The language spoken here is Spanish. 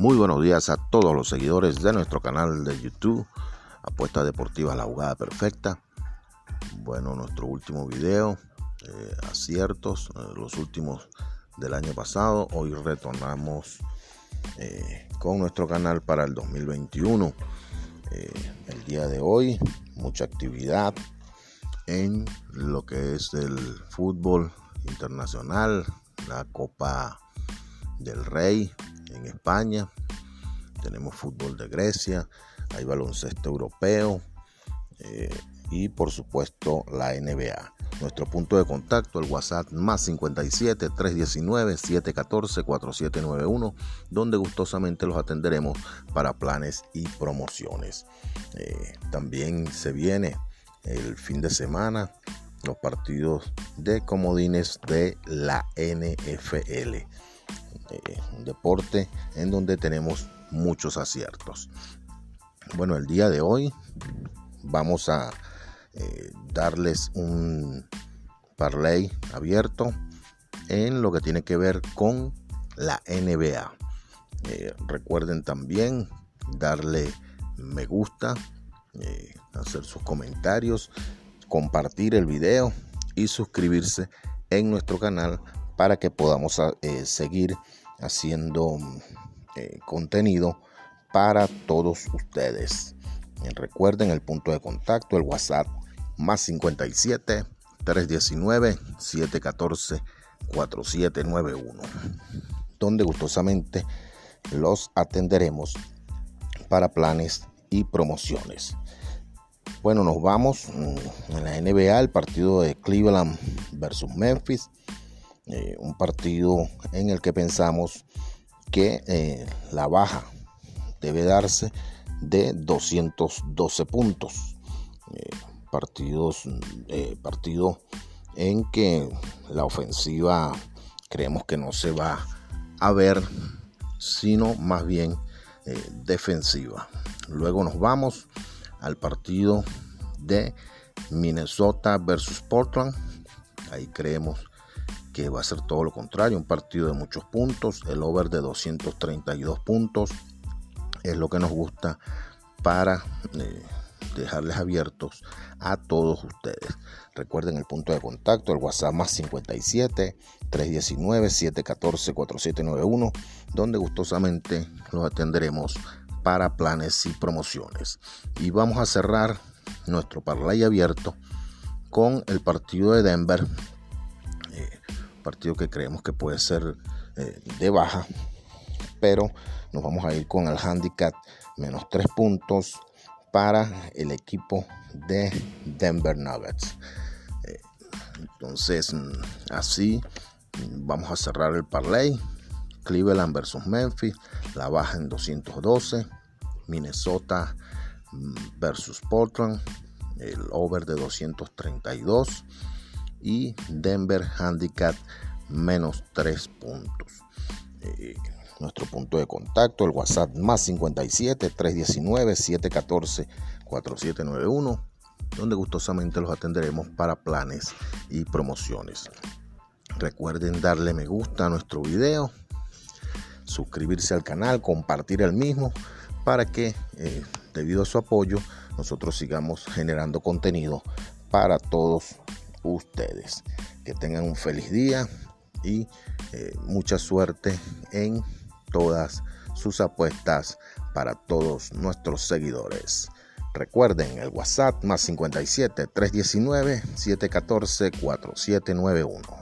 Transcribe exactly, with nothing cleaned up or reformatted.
Muy buenos días a todos los seguidores de nuestro canal de YouTube, Apuestas Deportivas La Jugada Perfecta. Bueno, nuestro último video, eh, aciertos, eh, los últimos del año pasado. Hoy retornamos eh, con nuestro canal para el dos mil veintiuno. Eh, el día de hoy, mucha actividad en lo que es el fútbol internacional, la Copa del Rey en España, tenemos fútbol de Grecia, hay baloncesto europeo eh, y por supuesto la N B A. Nuestro punto de contacto, el WhatsApp más cincuenta y siete, tres diecinueve, siete catorce, cuarenta y siete noventa y uno, donde gustosamente los atenderemos para planes y promociones. Eh, también se viene el fin de semana los partidos de comodines de la N F L. Eh, un deporte en donde tenemos muchos aciertos. Bueno, el día de hoy vamos a eh, darles un parlay abierto en lo que tiene que ver con la N B A. Eh, recuerden también darle me gusta, eh, hacer sus comentarios, compartir el video y suscribirse en nuestro canal para que podamos eh, seguir haciendo eh, contenido para todos ustedes. Eh, recuerden el punto de contacto, el WhatsApp más cincuenta y siete, tres diecinueve, siete catorce, cuarenta y siete noventa y uno, donde gustosamente los atenderemos para planes y promociones. Bueno, nos vamos en la N B A, el partido de Cleveland versus Memphis. Eh, un partido en el que pensamos que eh, la baja debe darse de doscientos doce puntos. Eh, partidos, eh, partido en que la ofensiva creemos que no se va a ver, sino más bien eh, defensiva. Luego nos vamos al partido de Minnesota versus Portland. Ahí creemos que va a ser todo lo contrario, un partido de muchos puntos. El over de doscientos treinta y dos puntos es lo que nos gusta para eh, dejarles abiertos a todos ustedes. Recuerden el punto de contacto, el WhatsApp más cincuenta y siete, tres diecinueve, siete catorce, cuarenta y siete noventa y uno, donde gustosamente los atenderemos para planes y promociones. Y vamos a cerrar nuestro parlay abierto con el partido de Denver, eh, partido que creemos que puede ser eh, de baja, pero nos vamos a ir con el handicap menos tres puntos para el equipo de Denver Nuggets. Eh, entonces, así vamos a cerrar el parlay. Cleveland versus Memphis, la baja en doscientos doce, Minnesota versus Portland, el over de doscientos treinta y dos y Denver handicap menos tres puntos. Eh, nuestro punto de contacto, el WhatsApp más cincuenta y siete, tres diecinueve, siete catorce, cuarenta y siete noventa y uno, donde gustosamente los atenderemos para planes y promociones. Recuerden darle me gusta a nuestro video, suscribirse al canal, compartir el mismo para que eh, debido a su apoyo nosotros sigamos generando contenido para todos ustedes. Que tengan un feliz día y eh, mucha suerte en todas sus apuestas para todos nuestros seguidores. Recuerden el WhatsApp más cincuenta y siete, tres diecinueve, siete catorce, cuarenta y siete noventa y uno.